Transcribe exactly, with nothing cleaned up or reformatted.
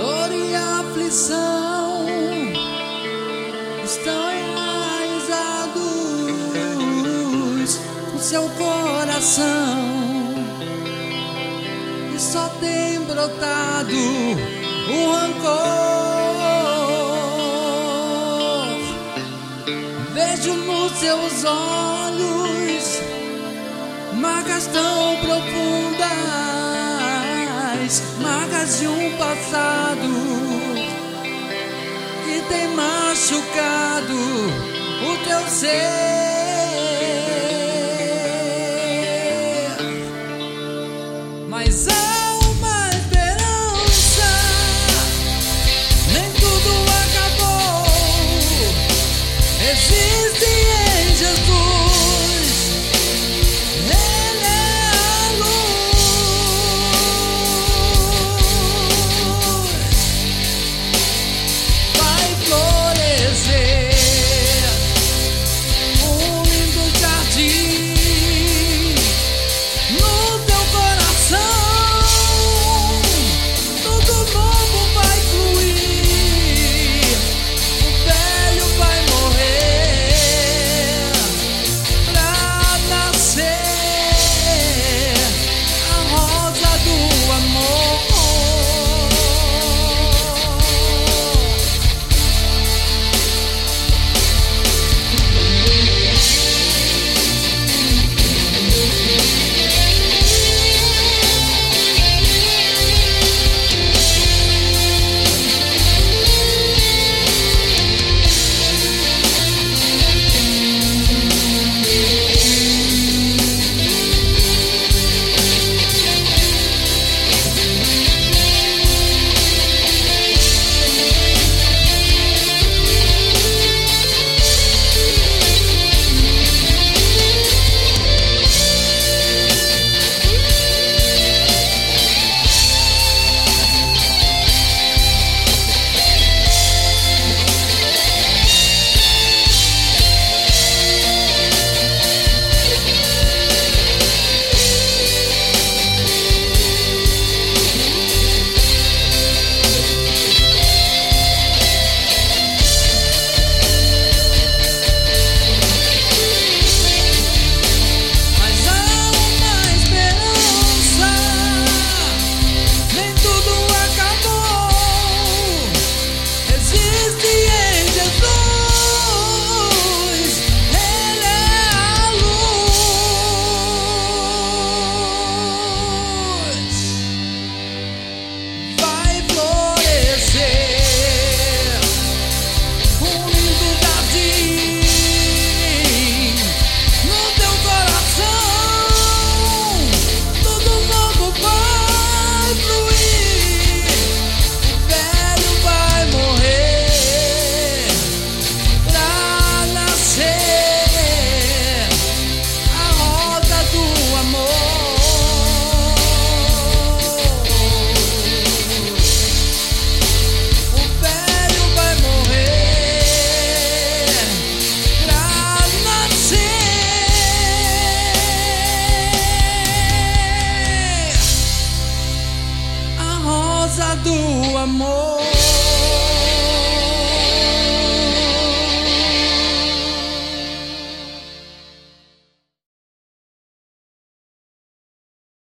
dor e aflição estão enraizados no seu coração, e só tem brotado o rancor. Vejo nos seus olhos marcas tão profundas, marcas de um passado que tem machucado o teu ser. Mas há uma esperança, nem tudo acabou. Existe em Jesus, Ele é a luz. Vai florescer um lindo jardim no teu coração. Tudo novo vai fluir, o velho vai morrer pra nascer a rosa do amor. Do amor.